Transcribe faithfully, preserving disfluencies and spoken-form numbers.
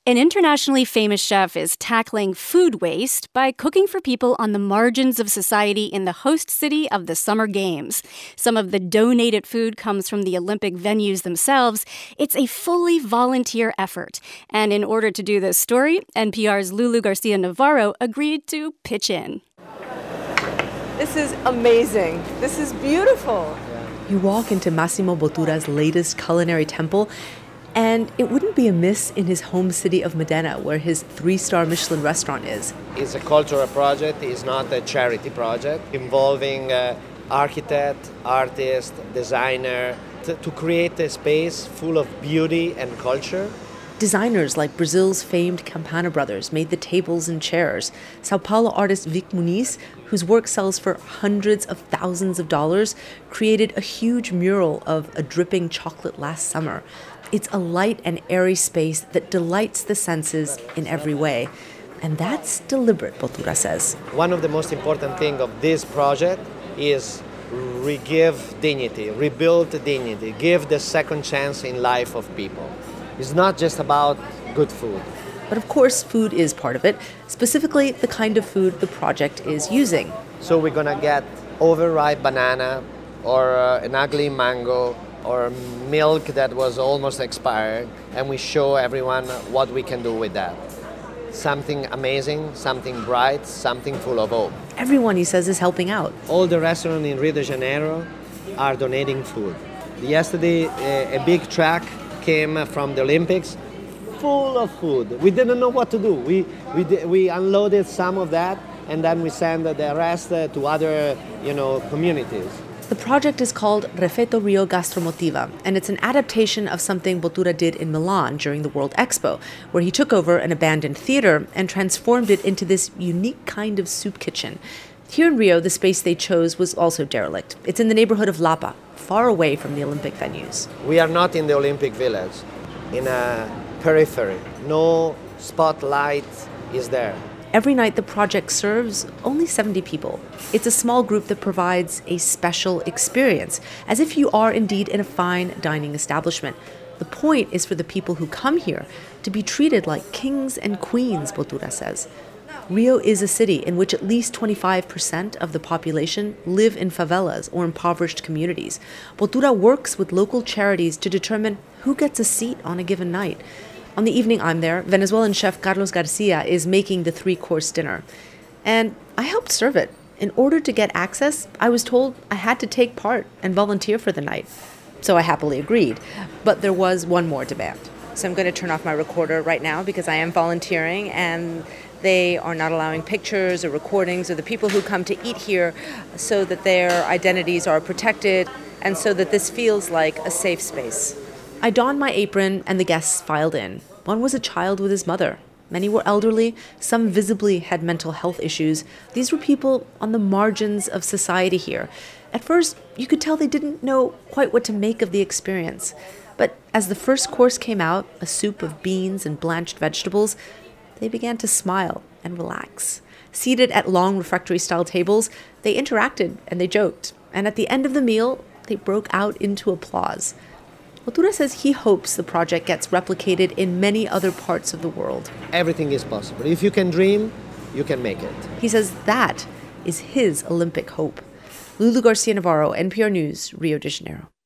An internationally famous chef is tackling food waste by cooking for people on the margins of society in the host city of the Summer Games. Some of the donated food comes from the Olympic venues themselves. It's a fully volunteer effort. And in order to do this story, N P R's Lulu Garcia-Navarro agreed to pitch in. This is amazing. This is beautiful. You walk into Massimo Bottura's latest culinary temple, and it wouldn't be amiss in his home city of Modena, where his three-star Michelin restaurant is. It's a cultural project. It's not a charity project involving uh, architect, artist, designer, to, to create a space full of beauty and culture. Designers like Brazil's famed Campana brothers made the tables and chairs. Sao Paulo artist Vic Muniz, whose work sells for hundreds of thousands of dollars, created a huge mural of a dripping chocolate last summer. It's a light and airy space that delights the senses in every way. And that's deliberate, Bottura says. One of the most important things of this project is re-give dignity, rebuild dignity, give the second chance in life of people. It's not just about good food. But of course, food is part of it, specifically the kind of food the project is using. So we're going to get overripe banana or uh, an ugly mango or milk that was almost expired, and we show everyone what we can do with that. Something amazing, something bright, something full of hope. Everyone, he says, is helping out. All the restaurants in Rio de Janeiro are donating food. Yesterday, a, a big truck came from the Olympics, full of food. We didn't know what to do. We we we unloaded some of that, and then we sent the rest uh, to other, you know, communities. The project is called Refeto Rio Gastromotiva, and it's an adaptation of something Bottura did in Milan during the World Expo, where he took over an abandoned theater and transformed it into this unique kind of soup kitchen. Here in Rio, the space they chose was also derelict. It's in the neighborhood of Lapa, far away from the Olympic venues. We are not in the Olympic Village, in a periphery. No spotlight is there. Every night the project serves only seventy people. It's a small group that provides a special experience, as if you are indeed in a fine dining establishment. The point is for the people who come here to be treated like kings and queens, Bottura says. Rio is a city in which at least twenty-five percent of the population live in favelas or impoverished communities. Bottura works with local charities to determine who gets a seat on a given night. On the evening I'm there, Venezuelan chef Carlos Garcia is making the three-course dinner. And I helped serve it. In order to get access, I was told I had to take part and volunteer for the night. So I happily agreed. But there was one more demand. So I'm going to turn off my recorder right now because I am volunteering, and they are not allowing pictures or recordings of the people who come to eat here, so that their identities are protected and so that this feels like a safe space. I donned my apron and the guests filed in. One was a child with his mother. Many were elderly. Some visibly had mental health issues. These were people on the margins of society here. At first, you could tell they didn't know quite what to make of the experience. But as the first course came out, a soup of beans and blanched vegetables, they began to smile and relax. Seated at long refectory-style tables, they interacted and they joked. And at the end of the meal, they broke out into applause. Bottura says he hopes the project gets replicated in many other parts of the world. Everything is possible. If you can dream, you can make it. He says that is his Olympic hope. Lulu Garcia-Navarro, N P R News, Rio de Janeiro.